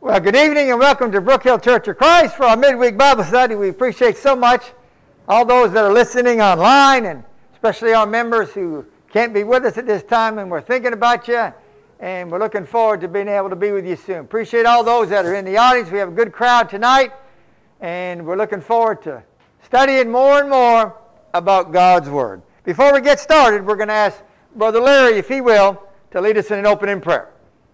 Well, good evening and welcome to Brook Hill Church of Christ for our midweek Bible study. We appreciate so much all those that are listening online, and especially our members who can't be with us at this time, and we're thinking about you, and we're looking forward to being able to be with you soon. Appreciate all those that are in the audience. We have a good crowd tonight, and we're looking forward to studying more and more about God's Word. Before we get started, we're going to ask Brother Larry, if he will, to lead us in an opening prayer.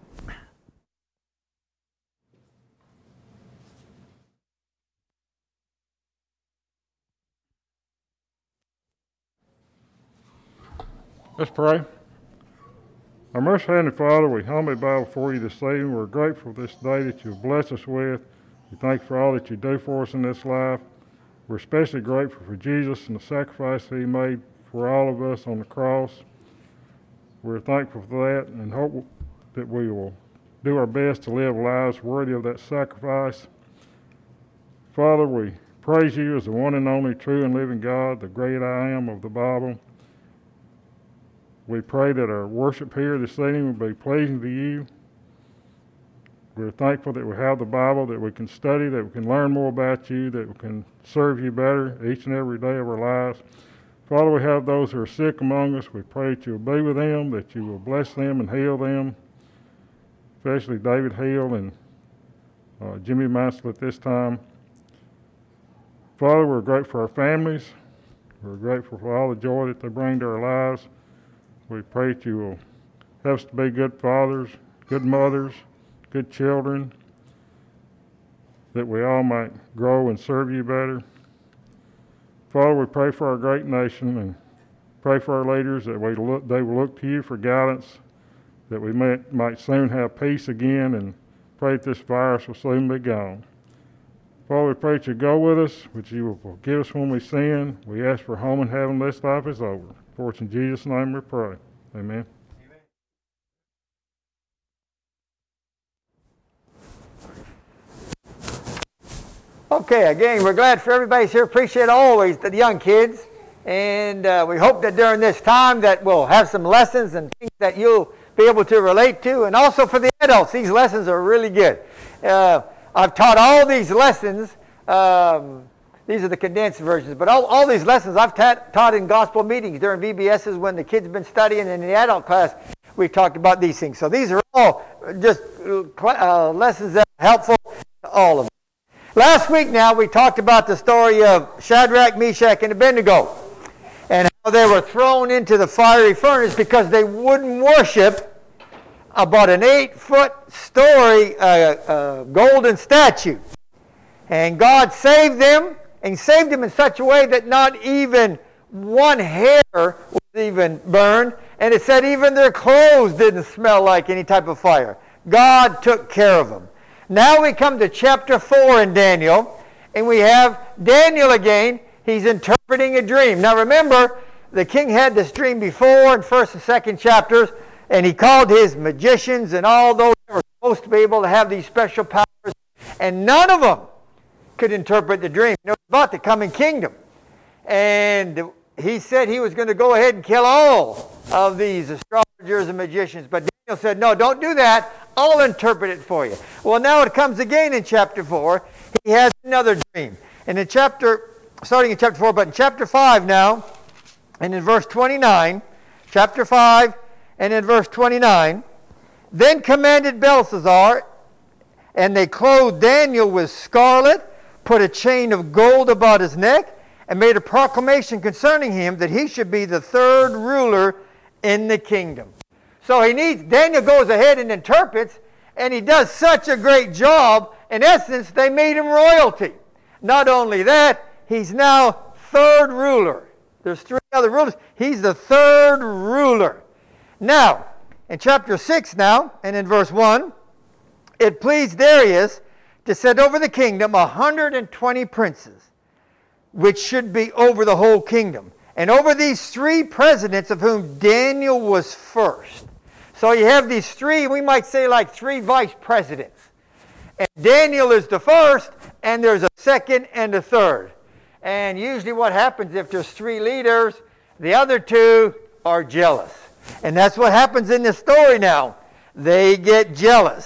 Let's pray. Our merciful Heavenly Father, we humbly bow before you this evening. We're grateful for this day that you've blessed us with. We thank you for all that you do for us in this life. We're especially grateful for Jesus and the sacrifice he made for all of us on the cross. We're thankful for that and hope that we will do our best to live lives worthy of that sacrifice. Father, we praise you as the one and only true and living God, the great I am of the Bible. We pray that our worship here this evening will be pleasing to you. We're thankful that we have the Bible, that we can study, that we can learn more about you, that we can serve you better each and every day of our lives. Father, we have those who are sick among us. We pray that you will be with them, that you will bless them and heal them, especially David Hill and Jimmy Mansell at this time. Father, we're grateful for our families. We're grateful for all the joy that they bring to our lives. We pray that you will help us to be good fathers, good mothers, good children, that we all might grow and serve you better. Father, we pray for our great nation and pray for our leaders that they will look to you for guidance, that we might soon have peace again, and pray that this virus will soon be gone. Father, we pray that you go with us, that you will forgive us when we sin. We ask for home in heaven, this life is over. For it's in Jesus' name we pray. Amen. Okay, again, we're glad for everybody's here. Appreciate always the young kids. And we hope that during this time that we'll have some lessons and things that you'll be able to relate to. And also for the adults, these lessons are really good. I've taught all these lessons. These are the condensed versions. But all these lessons I've taught in gospel meetings during VBSs when the kids have been studying. And in the adult class, we've talked about these things. So these are all just lessons that are helpful to all of them. Last week now, we talked about the story of Shadrach, Meshach, and Abednego, and how they were thrown into the fiery furnace because they wouldn't worship about an 8-foot story golden statue. And God saved them, and saved them in such a way that not even one hair was even burned, and it said even their clothes didn't smell like any type of fire. God took care of them. Now we come to chapter 4 in Daniel, and we have Daniel again. He's interpreting a dream. Now remember, the king had this dream before in 1st and 2nd chapters, and he called his magicians and all those that were supposed to be able to have these special powers, and none of them could interpret the dream. It was about the coming kingdom. And he said he was going to go ahead and kill all of these astrologers and magicians, but Daniel said, no, don't do that. I'll interpret it for you. Well, now it comes again in chapter 4. He has another dream. And starting in chapter 4, but in chapter 5 now, and in verse 29, chapter 5, and in verse 29, then commanded Belshazzar, and they clothed Daniel with scarlet, put a chain of gold about his neck, and made a proclamation concerning him that he should be the third ruler in the kingdom. So Daniel goes ahead and interprets, and he does such a great job. In essence, they made him royalty. Not only that, he's now third ruler. There's 3 other rulers. He's the third ruler. Now, in chapter 6 now, and in verse 1, it pleased Darius to set over the kingdom 120 princes, which should be over the whole kingdom, and over these 3 presidents, of whom Daniel was first. So you have these 3, we might say like 3 vice presidents. And Daniel is the first, and there's a second and a third. And usually what happens if there's 3 leaders, the other 2 are jealous. And that's what happens in this story now. They get jealous.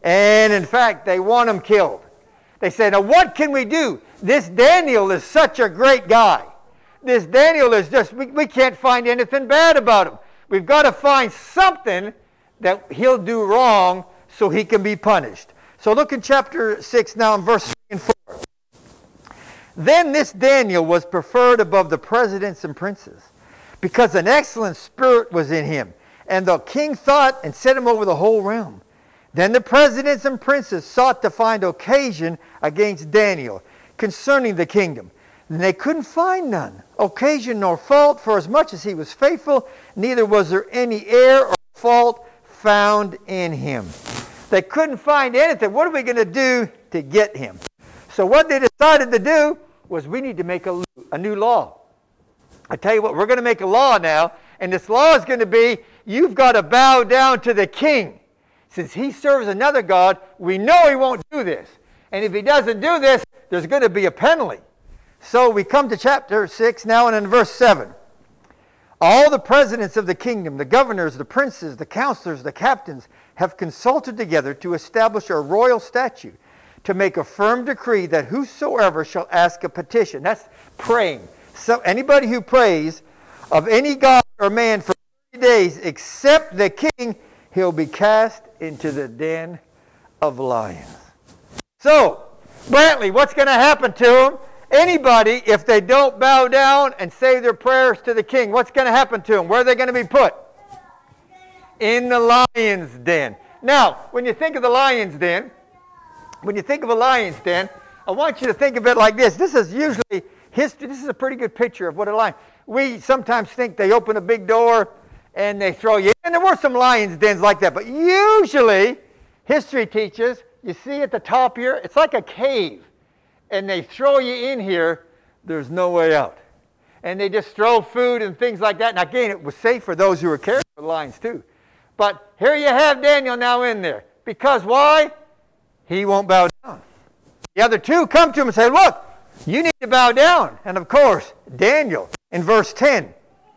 And in fact, they want him killed. They say, now what can we do? This Daniel is such a great guy. This Daniel is just, we can't find anything bad about him. We've got to find something that he'll do wrong so he can be punished. So look in chapter 6 now in verse 3 and 4. Then this Daniel was preferred above the presidents and princes, because an excellent spirit was in him. And the king thought and set him over the whole realm. Then the presidents and princes sought to find occasion against Daniel concerning the kingdom. And they couldn't find none, occasion nor fault, for as much as he was faithful, neither was there any error or fault found in him. They couldn't find anything. What are we going to do to get him? So what they decided to do was, we need to make a new law. I tell you what, we're going to make a law now, and this law is going to be, you've got to bow down to the king. Since he serves another god, we know he won't do this. And if he doesn't do this, there's going to be a penalty. So we come to chapter 6 now, and in verse 7. All the presidents of the kingdom, the governors, the princes, the counselors, the captains, have consulted together to establish a royal statute, to make a firm decree that whosoever shall ask a petition, that's praying. So anybody who prays of any god or man for 30 days except the king, he'll be cast into the den of lions. So, Brantley, what's going to happen to them? Anybody, if they don't bow down and say their prayers to the king, what's going to happen to them? Where are they going to be put? In the lion's den. Now, when you think of the lion's den, I want you to think of it like this. This is usually history. This is a pretty good picture of what a lion. We sometimes think they open a big door and they throw you in. And there were some lion's dens like that. But usually, history teaches, you see at the top here, it's like a cave. And they throw you in here, there's no way out. And they just throw food and things like that. And again, it was safe for those who were caring for the lions too. But here you have Daniel now in there. Because why? He won't bow down. The other two come to him and say, look, you need to bow down. And of course, Daniel, in verse 10.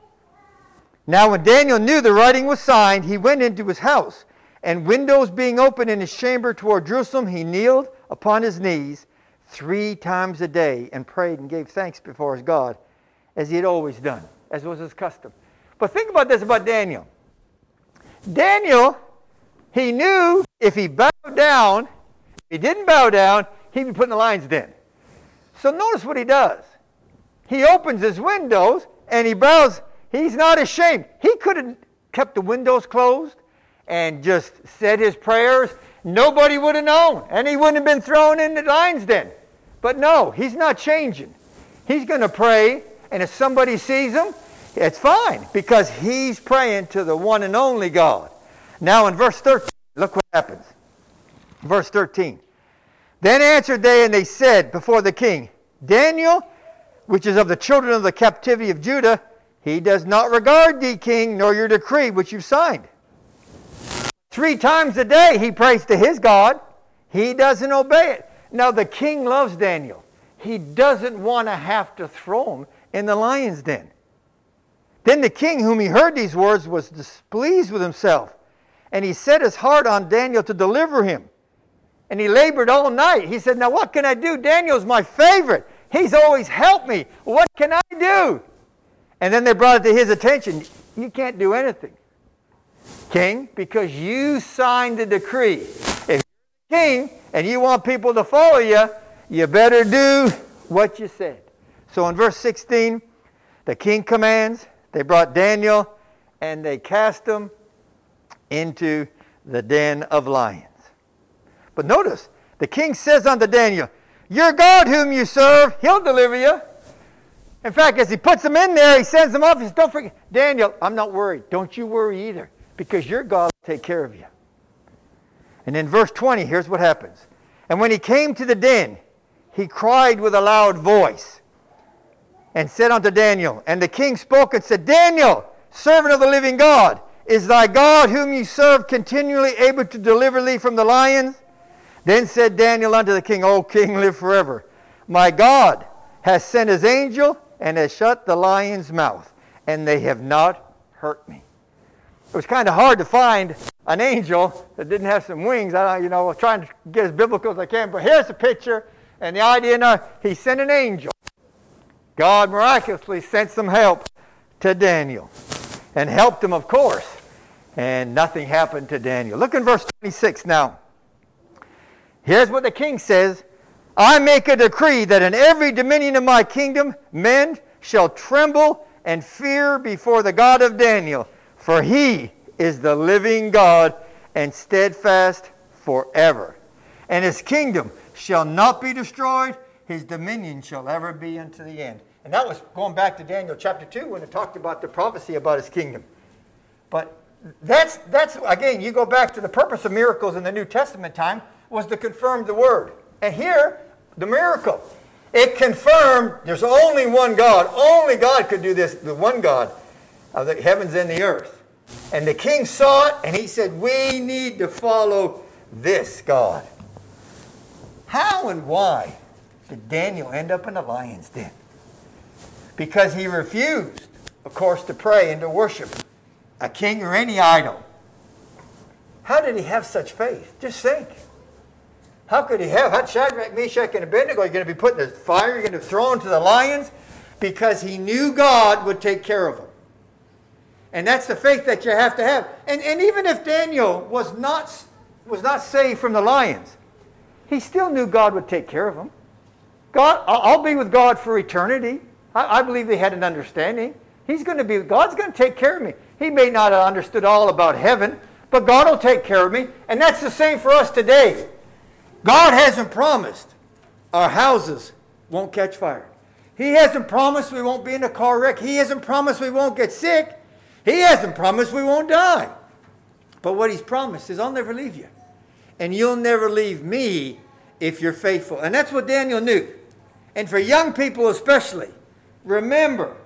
Now when Daniel knew the writing was signed, he went into his house. And windows being open in his chamber toward Jerusalem, he kneeled upon his knees 3 times a day and prayed and gave thanks before his God, as he had always done, as was his custom. But think about this about Daniel. Daniel, he knew if he bowed down, if he didn't bow down, he'd be put in the lion's den. So notice what he does. He opens his windows and he bows. He's not ashamed. He could have kept the windows closed and just said his prayers. Nobody would have known, and he wouldn't have been thrown in the lion's den. But no, he's not changing. He's going to pray, and if somebody sees him, it's fine, because he's praying to the one and only God. Now in verse 13, look what happens. Verse 13. Then answered they, and they said before the king, Daniel, which is of the children of the captivity of Judah, he does not regard thee, king, nor your decree which you signed. 3 times a day he prays to his God. He doesn't obey it. Now the king loves Daniel. He doesn't want to have to throw him in the lion's den. Then the king, whom he heard these words, was displeased with himself. And he set his heart on Daniel to deliver him. And he labored all night. He said, now what can I do? Daniel's my favorite. He's always helped me. What can I do? And then they brought it to his attention. You can't do anything, king, because you signed the decree. If you're the king and you want people to follow you, you better do what you said. So in verse 16, the king commands, they brought Daniel and they cast him into the den of lions. But notice, the king says unto Daniel, your God whom you serve, he'll deliver you. In fact, as he puts them in there, he sends them off. He says, don't forget, Daniel, I'm not worried. Don't you worry either, because your God will take care of you. And in verse 20, here's what happens. And when he came to the den, he cried with a loud voice and said unto Daniel, and the king spoke and said, Daniel, servant of the living God, is thy God whom you serve continually able to deliver thee from the lions? Then said Daniel unto the king, O king, live forever. My God has sent his angel and has shut the lion's mouth, and they have not hurt me. was kind of hard to find an angel that didn't have some wings. I was trying to get as biblical as I can, but here's the picture, and the idea now, he sent an angel. God miraculously sent some help to Daniel, and helped him, of course, and nothing happened to Daniel. Look in verse 26 now. Here's what the king says. I make a decree that in every dominion of my kingdom, men shall tremble and fear before the God of Daniel, for he is the living God and steadfast forever. And his kingdom shall not be destroyed, his dominion shall ever be unto the end. And that was going back to Daniel chapter 2 when it talked about the prophecy about his kingdom. But that's again, you go back to the purpose of miracles in the New Testament time was to confirm the word. And here, the miracle, it confirmed there's only one God. Only God could do this, the one God of the heavens and the earth. And the king saw it, and he said, we need to follow this God. How and why did Daniel end up in the lion's den? Because he refused, of course, to pray and to worship a king or any idol. How did he have such faith? Just think. How could he have? How'd Shadrach, Meshach, and Abednego, you're going to be put in the fire, you're going to be thrown to the lions? Because he knew God would take care of him. And that's the faith that you have to have. And even if Daniel was not saved from the lions, he still knew God would take care of him. God, I'll be with God for eternity. I believe they had an understanding. God's going to take care of me. He may not have understood all about heaven, but God will take care of me. And that's the same for us today. God hasn't promised our houses won't catch fire. He hasn't promised we won't be in a car wreck. He hasn't promised we won't get sick. He hasn't promised we won't die. But what he's promised is I'll never leave you. And you'll never leave me if you're faithful. And that's what Daniel knew. And for young people especially, remember,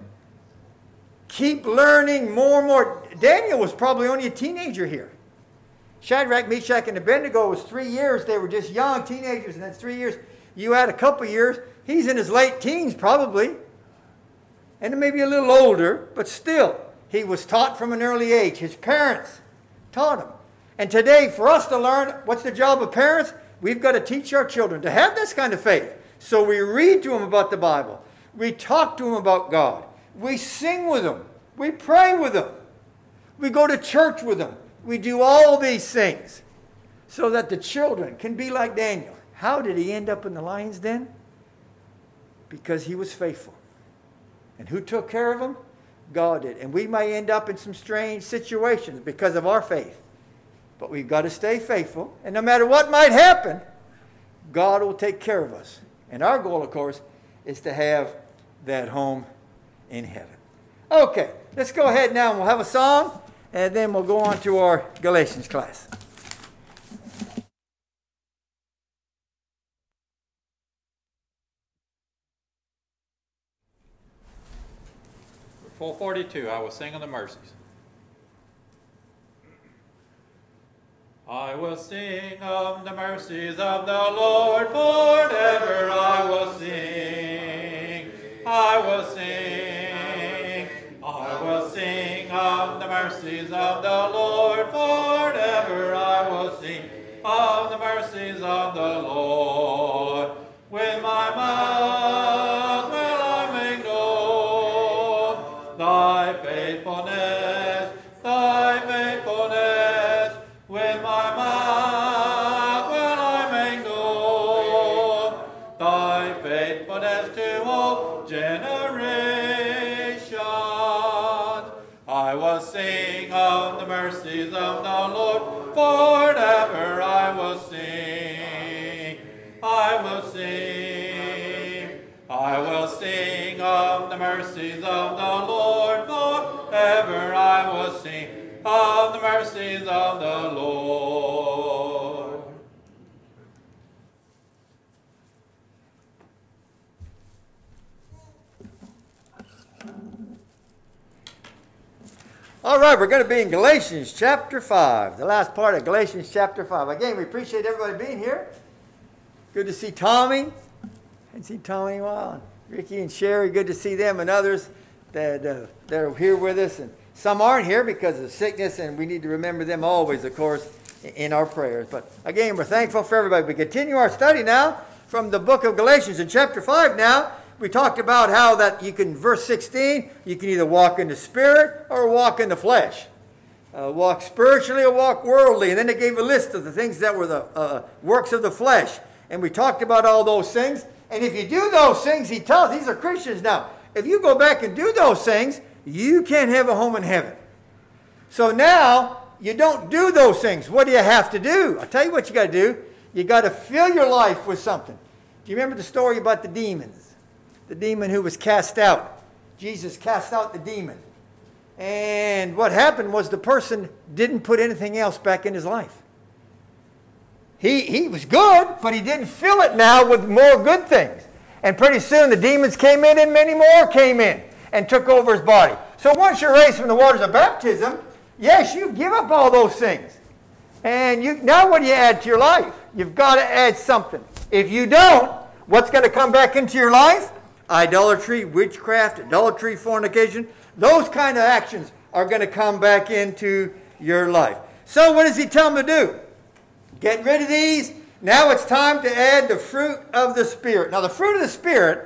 keep learning more and more. Daniel was probably only a teenager here. Shadrach, Meshach, and Abednego was 3 years. They were just young teenagers, and then 3 years. You add a couple years, he's in his late teens probably, and maybe a little older, but still, he was taught from an early age. His parents taught him. And today, for us to learn, what's the job of parents? We've got to teach our children to have this kind of faith. So we read to them about the Bible. We talk to them about God. We sing with them. We pray with them. We go to church with them. We do all these things so that the children can be like Daniel. How did he end up in the lion's den? Because he was faithful. And who took care of him? God did. And we may end up in some strange situations because of our faith. But we've got to stay faithful. And no matter what might happen, God will take care of us. And our goal, of course, is to have that home in heaven. Okay, let's go ahead now and we'll have a song. And then we'll go on to our Galatians class. For 442, I will sing of the mercies. I will sing of the mercies of the Lord forever. I will sing. I will sing. I will sing of the mercies of the Lord forever. I will sing of the mercies of the Lord. With my mouth will I make known thy faithfulness, thy faithfulness. With my mouth will I make known thy faithfulness to all generations. I will sing of the mercies of the Lord forever. I will sing. I will sing. I will sing of the mercies of the Lord forever. I will sing of the mercies of the Lord. All right, we're going to be in Galatians chapter 5, the last part of Galatians chapter 5. Again, we appreciate everybody being here. Good to see Tommy. I haven't seen Tommy in a while. Ricky and Sherry, good to see them and others that are here with us. And Some aren't here because of sickness, and we need to remember them always, of course, in our prayers. But again, we're thankful for everybody. We continue our study now from the book of Galatians. In chapter 5 now, we talked about how that you can, verse 16, you can either walk in the Spirit or walk in the flesh. Walk spiritually or walk worldly. And then they gave a list of the things that were the works of the flesh. And we talked about all those things. And if you do those things, he tells, these are Christians now, if you go back and do those things, you can't have a home in heaven. So now, you don't do those things. What do you have to do? I'll tell you what you got to do. You got to fill your life with something. Do you remember the story about the demons? The demon who was cast out. Jesus cast out the demon. And what happened was the person didn't put anything else back in his life. He was good, but he didn't fill it now with more good things. And pretty soon the demons came in and many more came in and took over his body. So once you're raised from the waters of baptism, yes, you give up all those things. And now what do you add to your life? You've got to add something. If you don't, what's going to come back into your life? Idolatry, witchcraft, adultery, fornication. Those kind of actions are going to come back into your life. So what does he tell them to do? Get rid of these. Now it's time to add the fruit of the Spirit. Now the fruit of the Spirit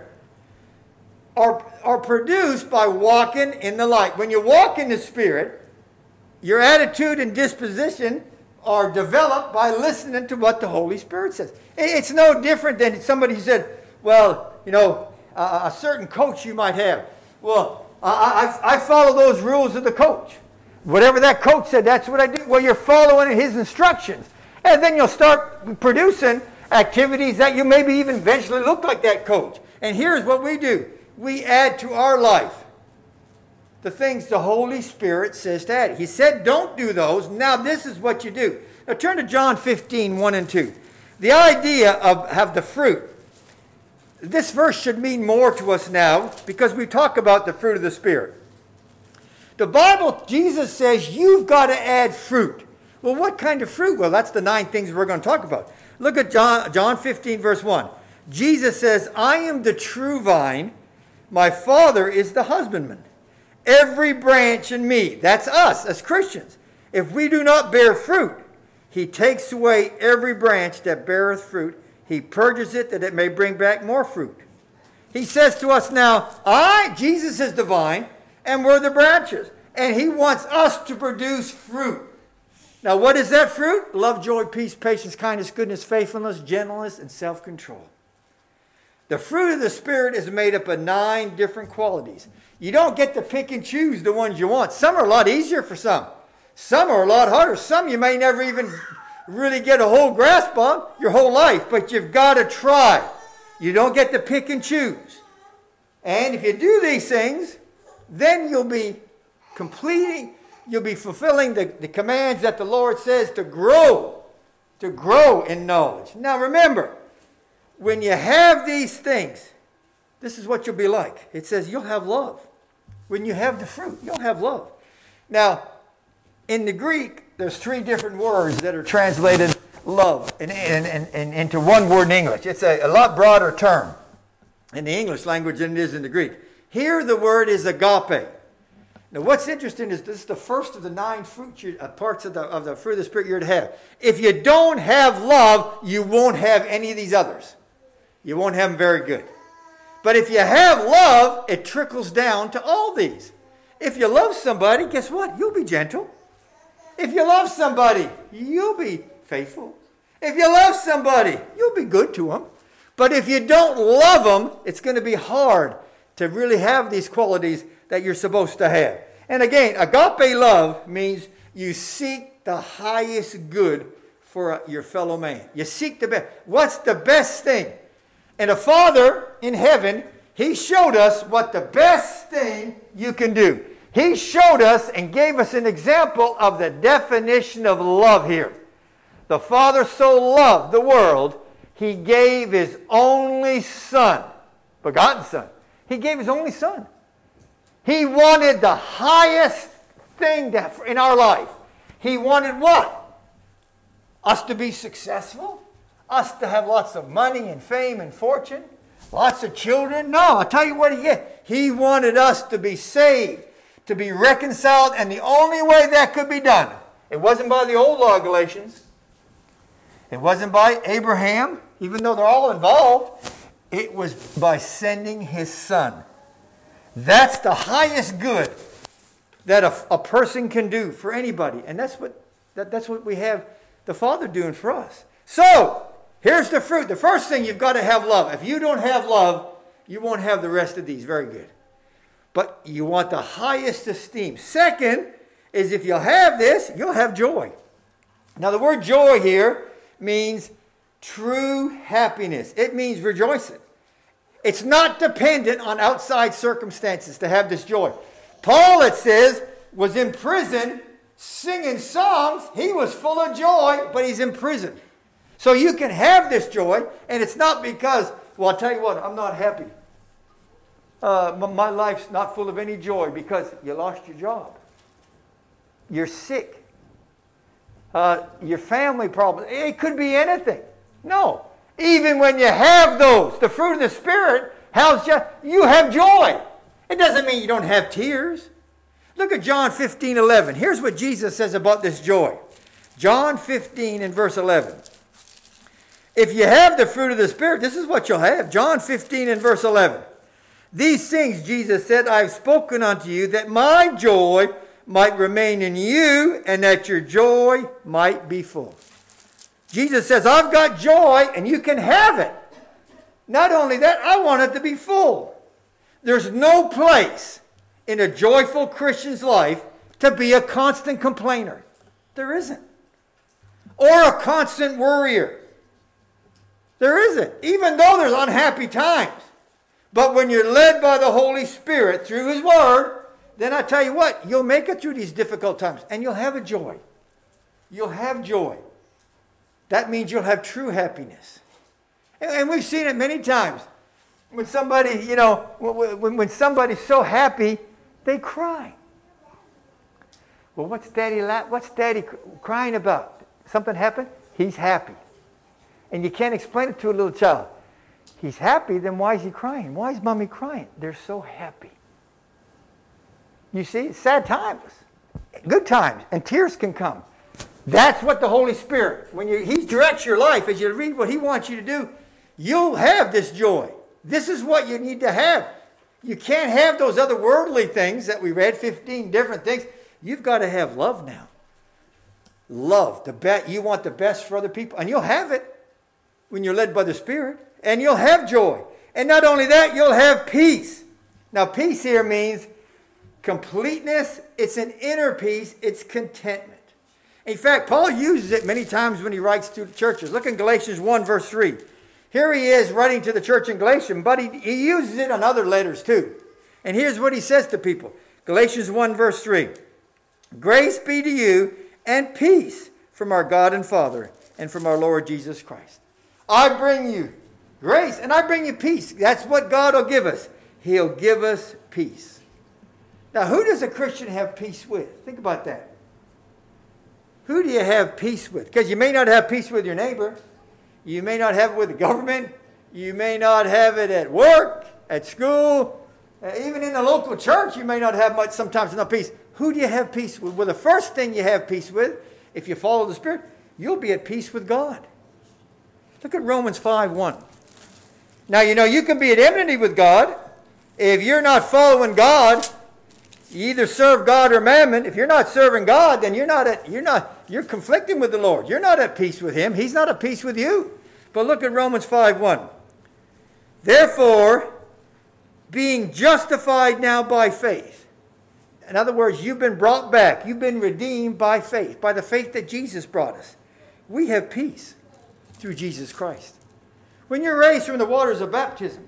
are produced by walking in the light. When you walk in the Spirit, your attitude and disposition are developed by listening to what the Holy Spirit says. It's no different than somebody who said, well, you know, a certain coach you might have. Well, I follow those rules of the coach. Whatever that coach said, that's what I do. Well, you're following his instructions. And then you'll start producing activities that you maybe even eventually look like that coach. And here's what we do. We add to our life the things the Holy Spirit says to add. He said, don't do those. Now this is what you do. Now turn to John 15, 1 and 2. The idea of have the fruit. This verse should mean more to us now because we talk about the fruit of the Spirit. The Bible, Jesus says, you've got to add fruit. Well, what kind of fruit? Well, that's the 9 things we're going to talk about. Look at John 15, verse 1. Jesus says, I am the true vine. My Father is the husbandman. Every branch in me, that's us as Christians, if we do not bear fruit, he takes away every branch that beareth fruit. He purges it that it may bring back more fruit. He says to us now, Jesus is the vine, and we're the branches. And he wants us to produce fruit. Now, what is that fruit? Love, joy, peace, patience, kindness, goodness, faithfulness, gentleness, and self-control. The fruit of the Spirit is made up of 9 different qualities. You don't get to pick and choose the ones you want. Some are a lot easier for some. Some are a lot harder. Some you may never even really get a whole grasp on your whole life, but you've got to try. You don't get to pick and choose. And if you do these things, then you'll be fulfilling the commands that the Lord says to grow in knowledge. Now remember, when you have these things, this is what you'll be like. It says you'll have love. When you have the fruit, you'll have love. Now, in the Greek, there's 3 different words that are translated love into one word in English. It's a lot broader term in the English language than it is in the Greek. Here the word is agape. Now what's interesting is this is the first of the 9 parts of the fruit of the Spirit you're to have. If you don't have love, you won't have any of these others. You won't have them very good. But if you have love, it trickles down to all these. If you love somebody, guess what? You'll be gentle. If you love somebody, you'll be faithful. If you love somebody, you'll be good to them. But if you don't love them, it's going to be hard to really have these qualities that you're supposed to have. And again, agape love means you seek the highest good for your fellow man. You seek the best. What's the best thing? And a Father in heaven, he showed us what the best thing you can do. He showed us and gave us an example of the definition of love here. The Father so loved the world, he gave his only Son, begotten Son. He gave his only Son. He wanted the highest thing in our life. He wanted what? Us to be successful? Us to have lots of money and fame and fortune? Lots of children? No, I'll tell you what he did. He wanted us to be saved, to be reconciled, and the only way that could be done, it wasn't by the old law, Galatians. It wasn't by Abraham, even though they're all involved. It was by sending his son. That's the highest good that a person can do for anybody. And that's what we have the Father doing for us. So, here's the fruit. The first thing, you've got to have love. If you don't have love, you won't have the rest of these. Very good. But you want the highest esteem. Second is, if you'll have this, you'll have joy. Now, the word joy here means true happiness. It means rejoicing. It's not dependent on outside circumstances to have this joy. Paul, it says, was in prison singing songs. He was full of joy, but he's in prison. So you can have this joy, and it's not because, well, I'll tell you what, I'm not happy. My life's not full of any joy because you lost your job. You're sick. Your family problems. It could be anything. No. Even when you have those, the fruit of the Spirit, you have joy. It doesn't mean you don't have tears. Look at John 15:11. Here's what Jesus says about this joy. John 15 and verse 11. If you have the fruit of the Spirit, this is what you'll have. John 15 and verse 11. These things, Jesus said, I have spoken unto you, that my joy might remain in you, and that your joy might be full. Jesus says, I've got joy, and you can have it. Not only that, I want it to be full. There's no place in a joyful Christian's life to be a constant complainer. There isn't. Or a constant worrier. There isn't. Even though there's unhappy times. But when you're led by the Holy Spirit through His Word, then I tell you what, you'll make it through these difficult times. And you'll have a joy. You'll have joy. That means you'll have true happiness. And we've seen it many times. When somebody, when somebody's so happy, they cry. Well, what's Daddy crying about? Something happened? He's happy. And you can't explain it to a little child. He's happy, then why is he crying? Why is Mommy crying? They're so happy. You see, sad times, good times, and tears can come. That's what the Holy Spirit, when He directs your life, as you read what He wants you to do, you'll have this joy. This is what you need to have. You can't have those other worldly things that we read, 15 different things. You've got to have love now. Love. You want the best for other people, and you'll have it when you're led by the Spirit, and you'll have joy. And not only that, you'll have peace. Now, peace here means completeness. It's an inner peace. It's contentment. In fact, Paul uses it many times when he writes to churches. Look in Galatians 1, verse 3. Here he is writing to the church in Galatia, but he uses it on other letters too. And here's what he says to people. Galatians 1, verse 3. Grace be to you and peace from our God and Father and from our Lord Jesus Christ. I bring you grace and I bring you peace. That's what God will give us. He'll give us peace. Now, who does a Christian have peace with? Think about that. Who do you have peace with? Because you may not have peace with your neighbor. You may not have it with the government. You may not have it at work, at school. Even in the local church, you may not have much, sometimes enough peace. Who do you have peace with? Well, the first thing you have peace with, if you follow the Spirit, you'll be at peace with God. Look at Romans 5:1. Now, you can be at enmity with God. If you're not following God, you either serve God or mammon. If you're not serving God, then you're conflicting with the Lord. You're not at peace with Him. He's not at peace with you. But look at Romans 5:1. Therefore, being justified now by faith. In other words, you've been brought back. You've been redeemed by faith, by the faith that Jesus brought us. We have peace through Jesus Christ. When you're raised from the waters of baptism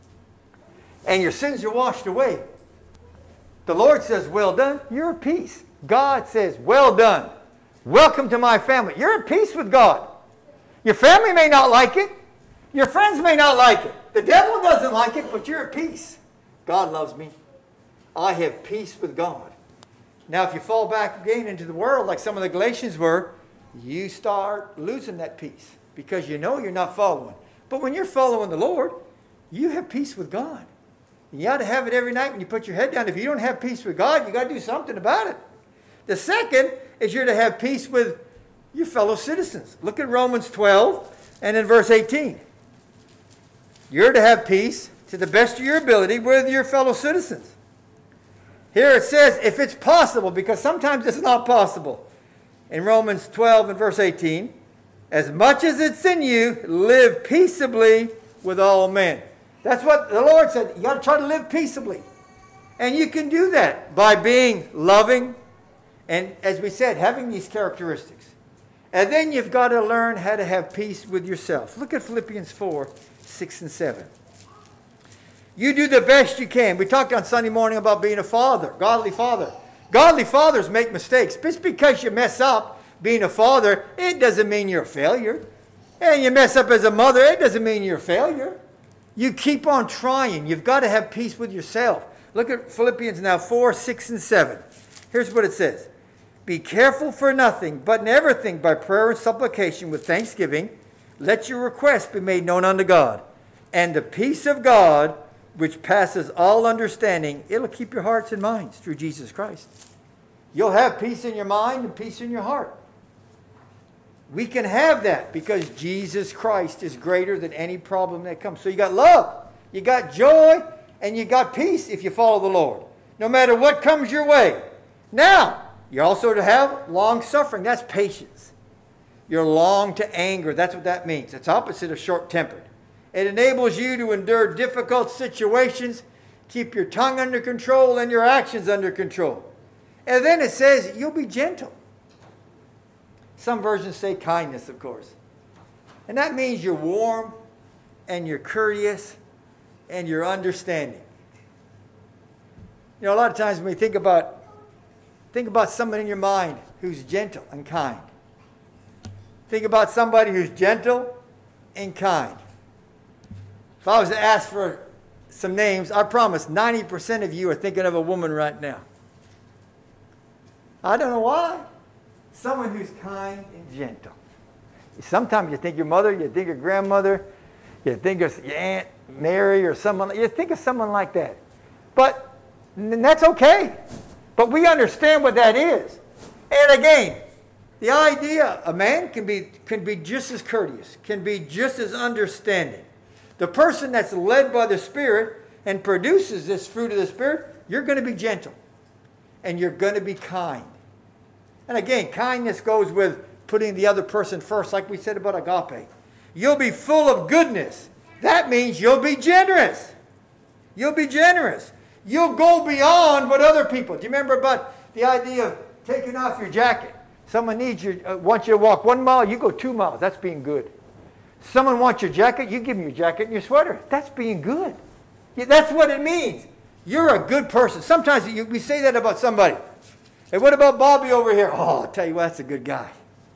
and your sins are washed away, the Lord says, well done. You're at peace. God says, well done. Welcome to my family. You're at peace with God. Your family may not like it. Your friends may not like it. The devil doesn't like it, but you're at peace. God loves me. I have peace with God. Now, if you fall back again into the world like some of the Galatians were, you start losing that peace because you're not following. But when you're following the Lord, you have peace with God. And you ought to have it every night when you put your head down. If you don't have peace with God, you got to do something about it. The second is you're to have peace with your fellow citizens. Look at Romans 12 and in verse 18. You're to have peace to the best of your ability with your fellow citizens. Here it says, if it's possible, because sometimes it's not possible. In Romans 12 and verse 18, as much as it's in you, live peaceably with all men. That's what the Lord said. You got to try to live peaceably. And you can do that by being loving and, as we said, having these characteristics. And then you've got to learn how to have peace with yourself. Look at Philippians 4, 6 and 7. You do the best you can. We talked on Sunday morning about being a father, godly father. Godly fathers make mistakes. Just because you mess up being a father, it doesn't mean you're a failure. And you mess up as a mother, it doesn't mean you're a failure. You keep on trying. You've got to have peace with yourself. Look at Philippians now 4, 6, and 7. Here's what it says. Be careful for nothing, but in everything by prayer and supplication with thanksgiving, let your requests be made known unto God. And the peace of God, which passes all understanding, it'll keep your hearts and minds through Jesus Christ. You'll have peace in your mind and peace in your heart. We can have that because Jesus Christ is greater than any problem that comes. So you got love, you got joy, and you got peace if you follow the Lord, no matter what comes your way. Now, you're also to have long suffering. That's patience. You're long to anger. That's what that means. It's opposite of short-tempered. It enables you to endure difficult situations, keep your tongue under control and your actions under control. And then it says you'll be gentle. Some versions say kindness, of course. And that means you're warm and you're courteous and you're understanding. You know, a lot of times when we think about someone in your mind who's gentle and kind. Think about somebody who's gentle and kind. If I was to ask for some names, I promise 90% of you are thinking of a woman right now. I don't know why. Someone who's kind and gentle. Sometimes you think your mother, you think your grandmother, you think of your Aunt Mary or someone, you think of someone like that. But that's okay. But we understand what that is. And again, the idea, a man can be just as courteous, can be just as understanding. The person that's led by the Spirit and produces this fruit of the Spirit, you're going to be gentle. And you're going to be kind. And again, kindness goes with putting the other person first, like we said about agape. You'll be full of goodness. That means you'll be generous. You'll be generous. You'll go beyond what other people. Do you remember about the idea of taking off your jacket? Someone wants you to walk 1 mile, you go 2 miles. That's being good. Someone wants your jacket, you give them your jacket and your sweater. That's being good. That's what it means. You're a good person. Sometimes we say that about somebody. Hey, what about Bobby over here? Oh, I'll tell you what, that's a good guy.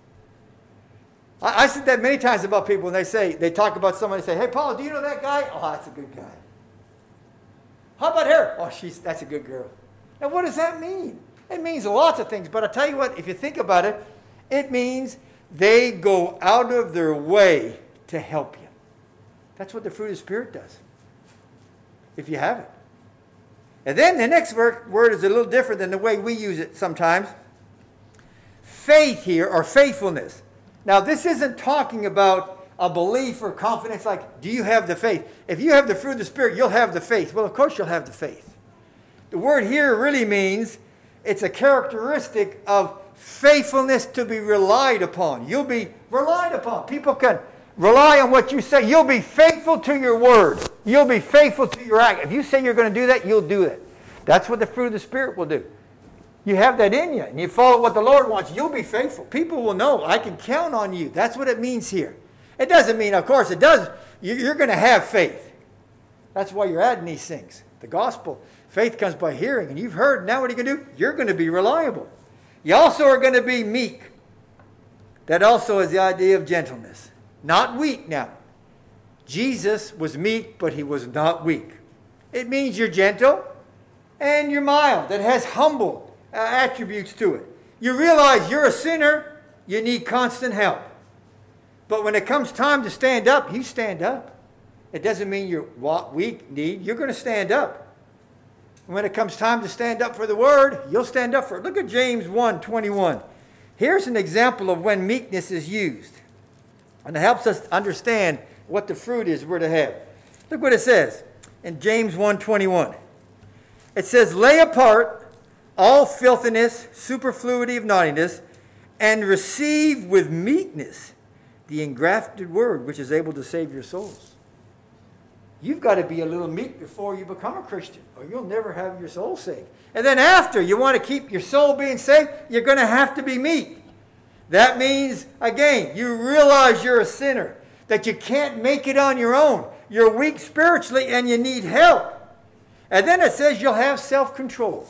I said that many times about people when they talk about somebody, say, hey, Paul, do you know that guy? Oh, that's a good guy. How about her? Oh, that's a good girl. Now, what does that mean? It means lots of things, but I'll tell you what, if you think about it, it means they go out of their way to help you. That's what the fruit of the Spirit does, if you have it. And then the next word is a little different than the way we use it sometimes. Faith here, or faithfulness. Now, this isn't talking about a belief or confidence like, do you have the faith? If you have the fruit of the Spirit, you'll have the faith. Well, of course you'll have the faith. The word here really means it's a characteristic of faithfulness to be relied upon. You'll be relied upon. People can rely on what you say. You'll be faithful to your word. You'll be faithful to your act. If you say you're going to do that, you'll do it. That's what the fruit of the Spirit will do. You have that in you, and you follow what the Lord wants. You'll be faithful. People will know, I can count on you. That's what it means here. It doesn't mean, of course, it does. You're going to have faith. That's why you're adding these things. The gospel, faith comes by hearing, and you've heard. Now what are you going to do? You're going to be reliable. You also are going to be meek. That also is the idea of gentleness. Not weak now. Jesus was meek, but he was not weak. It means you're gentle and you're mild. It has humble attributes to it. You realize you're a sinner, you need constant help. But when it comes time to stand up, you stand up. It doesn't mean you're weak, you're going to stand up. When it comes time to stand up for the word, you'll stand up for it. Look at James 1:21. Here's an example of when meekness is used. And it helps us understand what the fruit is we're to have. Look what it says in James 1:21. It says, lay apart all filthiness, superfluity of naughtiness, and receive with meekness the engrafted word which is able to save your souls. You've got to be a little meek before you become a Christian, or you'll never have your soul saved. And then after you want to keep your soul being saved, you're going to have to be meek. That means, again, you realize you're a sinner, that you can't make it on your own. You're weak spiritually and you need help. And then it says you'll have self-control.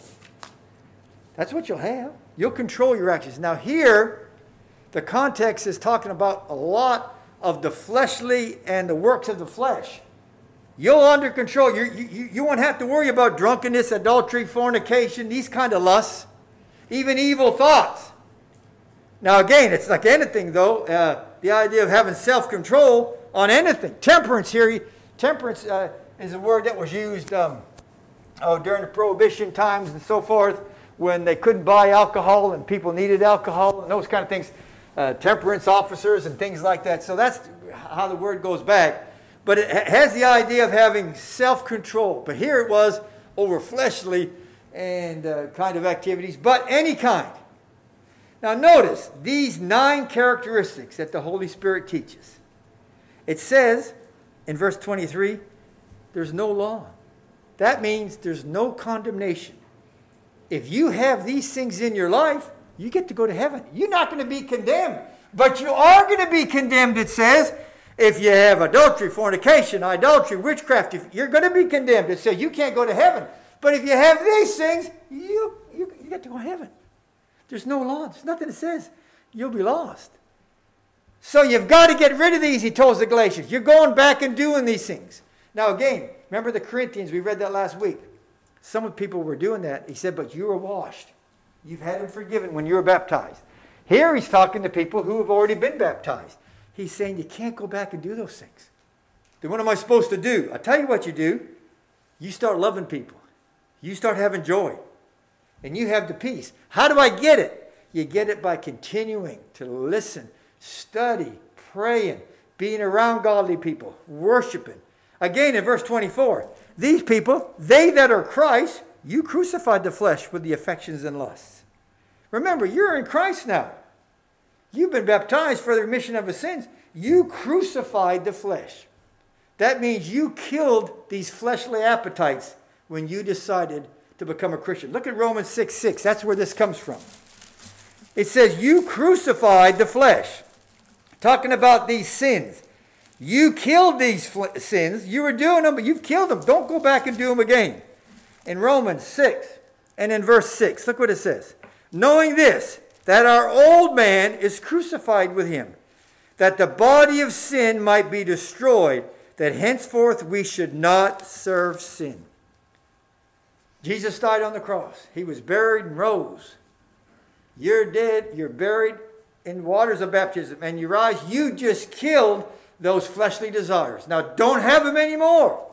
That's what you'll have. You'll control your actions. Now here, the context is talking about a lot of the fleshly and the works of the flesh. You'll under control. You won't have to worry about drunkenness, adultery, fornication, these kind of lusts, even evil thoughts. Now again, it's like anything though, the idea of having self-control on anything. Temperance here, temperance is a word that was used during the Prohibition times and so forth, when they couldn't buy alcohol and people needed alcohol and those kind of things. Temperance officers and things like that. So that's how the word goes back. But it has the idea of having self-control. But here it was over fleshly and kind of activities, but any kind. Now notice these 9 characteristics that the Holy Spirit teaches. It says in verse 23, there's no law. That means there's no condemnation. If you have these things in your life, you get to go to heaven. You're not going to be condemned, but you are going to be condemned, it says, if you have adultery, fornication, idolatry, witchcraft. You're going to be condemned. It says you can't go to heaven. But if you have these things, you get to go to heaven. There's no law. There's nothing that says you'll be lost. So you've got to get rid of these, he told the Galatians. You're going back and doing these things. Now again, remember the Corinthians, we read that last week. Some people were doing that. He said, but you were washed. You've had them forgiven when you were baptized. Here he's talking to people who have already been baptized. He's saying you can't go back and do those things. Then what am I supposed to do? I'll tell you what you do. You start loving people. You start having joy. And you have the peace. How do I get it? You get it by continuing to listen, study, praying, being around godly people, worshiping. Again in verse 24, these people, they that are Christ, you crucified the flesh with the affections and lusts. Remember, you're in Christ now. You've been baptized for the remission of his sins. You crucified the flesh. That means you killed these fleshly appetites when you decided to become a Christian. Look at Romans 6:6. That's where this comes from. It says, you crucified the flesh. Talking about these sins. You killed these sins. You were doing them, but you've killed them. Don't go back and do them again. In Romans 6 and in verse 6, look what it says. Knowing this, that our old man is crucified with him, that the body of sin might be destroyed, that henceforth we should not serve sin. Jesus died on the cross. He was buried and rose. You're dead. You're buried in waters of baptism. And you rise. You just killed those fleshly desires. Now don't have them anymore.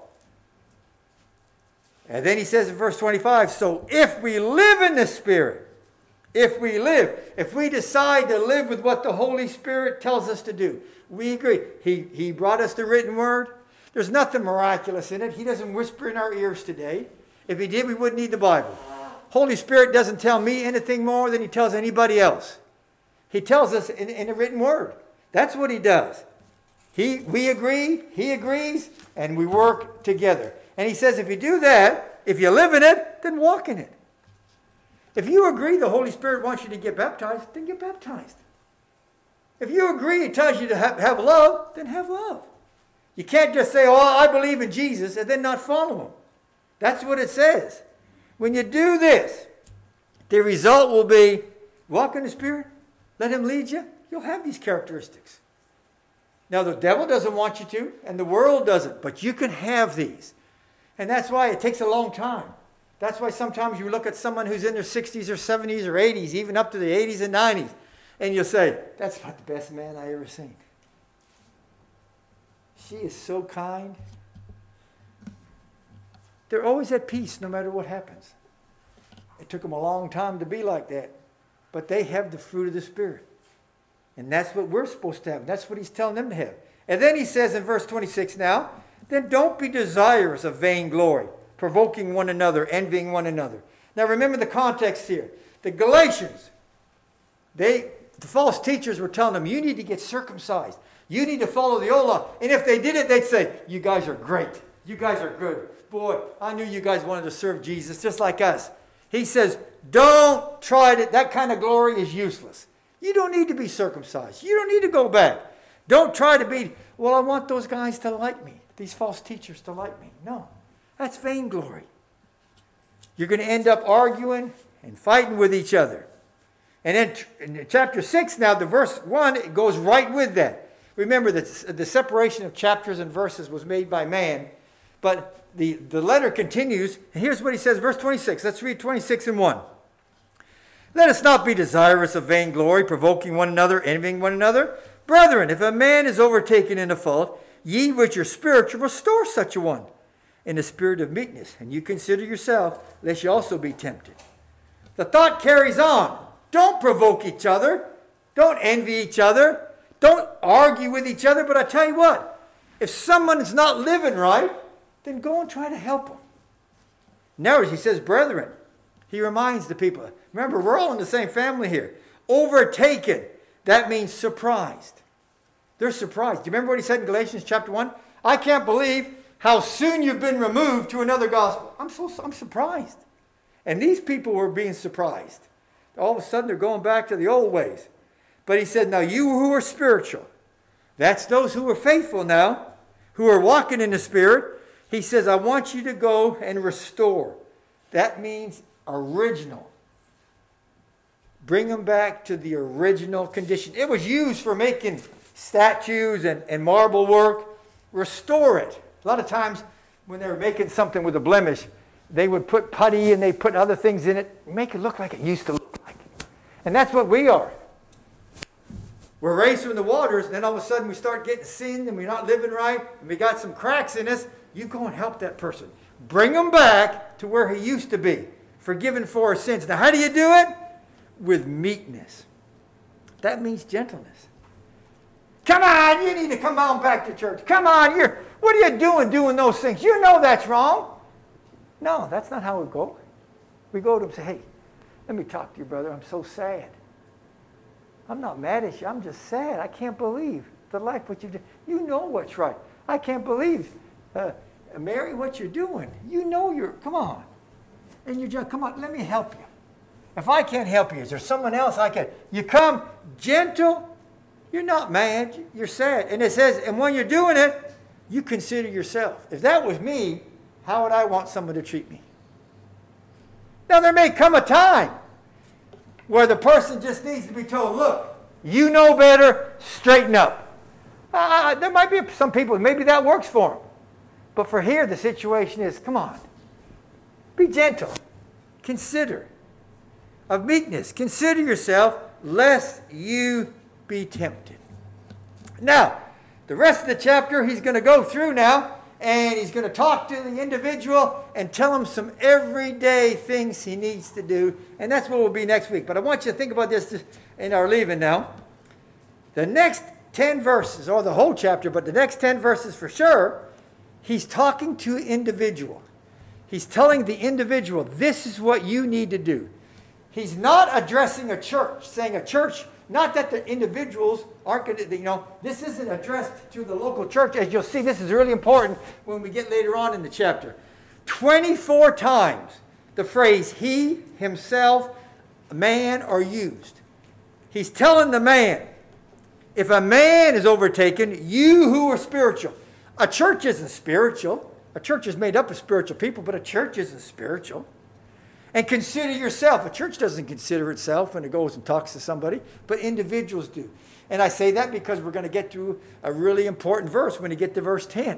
And then he says in verse 25, so if we live in the Spirit, if we decide to live with what the Holy Spirit tells us to do, we agree. He brought us the written word. There's nothing miraculous in it. He doesn't whisper in our ears today. If he did, we wouldn't need the Bible. Holy Spirit doesn't tell me anything more than he tells anybody else. He tells us in the written word. That's what he does. We agree, he agrees, and we work together. And he says if you do that, if you live in it, then walk in it. If you agree the Holy Spirit wants you to get baptized, then get baptized. If you agree it tells you to have love, then have love. You can't just say, oh, I believe in Jesus, and then not follow him. That's what it says. When you do this, the result will be, walk in the Spirit, let him lead you. You'll have these characteristics. Now, the devil doesn't want you to, and the world doesn't, but you can have these. And that's why it takes a long time. That's why sometimes you look at someone who's in their 60s or 70s or 80s, even up to the 80s and 90s, and you'll say, that's about the best man I ever seen. She is so kind. They're always at peace no matter what happens. It took them a long time to be like that. But they have the fruit of the Spirit. And that's what we're supposed to have. That's what he's telling them to have. And then he says in verse 26 now, then don't be desirous of vainglory, provoking one another, envying one another. Now remember the context here. The Galatians, the false teachers were telling them, you need to get circumcised. You need to follow the old law. And if they did it, they'd say, you guys are great. You guys are good. Boy, I knew you guys wanted to serve Jesus just like us. He says, don't try to, that kind of glory is useless. You don't need to be circumcised. You don't need to go back. Don't try to be, well, I want those guys to like me, these false teachers to like me. No, that's vainglory. You're going to end up arguing and fighting with each other. And then in chapter 6 now, the verse 1, it goes right with that. Remember that the separation of chapters and verses was made by man, but the letter continues. And here's what he says, verse 26. Let's read 26 and 1. Let us not be desirous of vainglory, provoking one another, envying one another. Brethren, if a man is overtaken in a fault, ye which are spiritual, restore such a one in the spirit of meekness. And you consider yourself, lest you also be tempted. The thought carries on. Don't provoke each other. Don't envy each other. Don't argue with each other. But I tell you what, if someone is not living right, then go and try to help them. Notice he says, brethren. He reminds the people. Remember, we're all in the same family here. Overtaken. That means surprised. They're surprised. Do you remember what he said in Galatians chapter 1? I can't believe how soon you've been removed to another gospel. I'm surprised. And these people were being surprised. All of a sudden they're going back to the old ways. But he said, now you who are spiritual, that's those who are faithful now, who are walking in the Spirit. He says, I want you to go and restore. That means original. Bring them back to the original condition. It was used for making statues and marble work. Restore it. A lot of times when they were making something with a blemish, they would put putty and they put other things in it, make it look like it used to look like. And that's what we are. We're raised from the waters, and then all of a sudden we start getting sin and we're not living right, and we got some cracks in us. You go and help that person. Bring them back to where he used to be, forgiven for his sins. Now, how do you do it? With meekness. That means gentleness. Come on, you need to come on back to church. Come on, what are you doing those things? You know that's wrong. No, that's not how we go. We go to him and say, hey, let me talk to you, brother. I'm so sad. I'm not mad at you. I'm just sad. I can't believe the life what you do. You know what's right. I can't believe, Mary, what you're doing. You know come on. And you're just, come on, let me help you. If I can't help you, is there someone else I can? You come gentle. You're not mad. You're sad. And it says, and when you're doing it, you consider yourself. If that was me, how would I want someone to treat me? Now, there may come a time where the person just needs to be told, look, you know better, straighten up. There might be some people, maybe that works for them. But for here, the situation is, come on, be gentle. Consider. Of meekness, consider yourself, lest you be tempted. Now, the rest of the chapter he's going to go through now, and he's going to talk to the individual and tell him some everyday things he needs to do. And that's what will be next week. But I want you to think about this in our leaving now. The next 10 verses, or the whole chapter, but the next 10 verses for sure, he's talking to an individual. He's telling the individual, this is what you need to do. He's not addressing a church, saying a church, not that the individuals aren't going to, this isn't addressed to the local church. As you'll see, this is really important when we get later on in the chapter. 24 times the phrase he, himself, man are used. He's telling the man, if a man is overtaken, you who are spiritual. A church isn't spiritual. A church is made up of spiritual people, but a church isn't spiritual. And consider yourself. A church doesn't consider itself when it goes and talks to somebody, but individuals do. And I say that because we're going to get to a really important verse when you get to verse 10.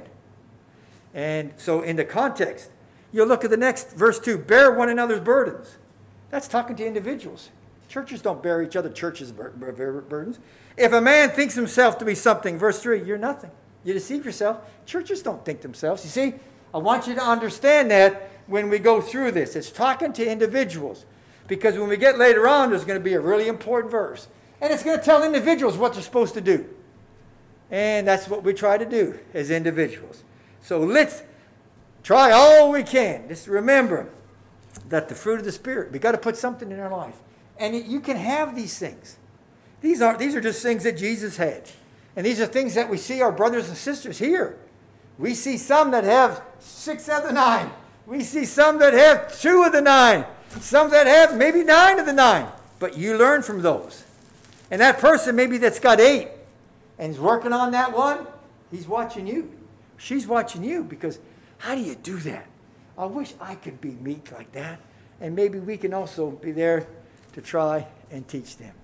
And so in the context, you'll look at the next verse 2. Bear one another's burdens. That's talking to individuals. Churches don't bear each other churches' burdens. If a man thinks himself to be something, verse 3, you're nothing. You deceive yourself. Churches don't think themselves. You see, I want you to understand that when we go through this. It's talking to individuals. Because when we get later on, there's going to be a really important verse. And it's going to tell individuals what they're supposed to do. And that's what we try to do as individuals. So let's try all we can. Just remember that the fruit of the Spirit, we got to put something in our life. And you can have these things. These are just things that Jesus had. And these are things that we see our brothers and sisters here. We see some that have 6 of the 9. We see some that have 2 of the 9. Some that have maybe 9 of the 9. But you learn from those. And that person maybe that's got 8 and is working on that one, he's watching you. She's watching you, because how do you do that? I wish I could be meek like that. And maybe we can also be there to try and teach them.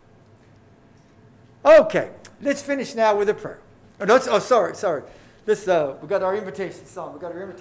Okay, let's finish now with a prayer. Sorry. We got our invitation song.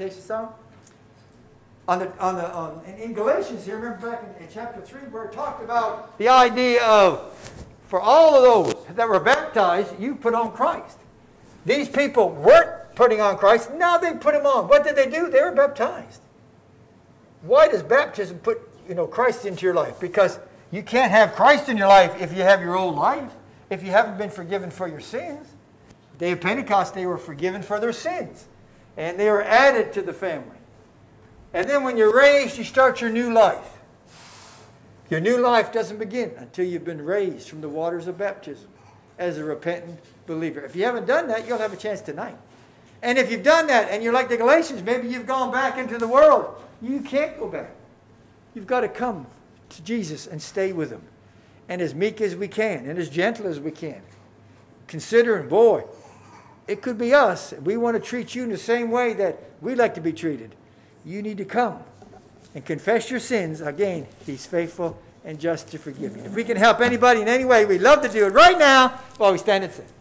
In Galatians here, remember back in chapter 3, where it talked about the idea of, for all of those that were baptized, you put on Christ. These people weren't putting on Christ. Now they put him on. What did they do? They were baptized. Why does baptism put Christ into your life? Because you can't have Christ in your life if you have your old life, if you haven't been forgiven for your sins. Day of Pentecost, they were forgiven for their sins. And they were added to the family. And then when you're raised, you start your new life. Your new life doesn't begin until you've been raised from the waters of baptism as a repentant believer. If you haven't done that, you'll have a chance tonight. And if you've done that and you're like the Galatians, maybe you've gone back into the world. You can't go back. You've got to come to Jesus and stay with him. And as meek as we can and as gentle as we can. Considering, boy, it could be us. We want to treat you in the same way that we like to be treated. You need to come and confess your sins. Again, he's faithful and just to forgive you. If we can help anybody in any way, we'd love to do it right now while we stand and sing.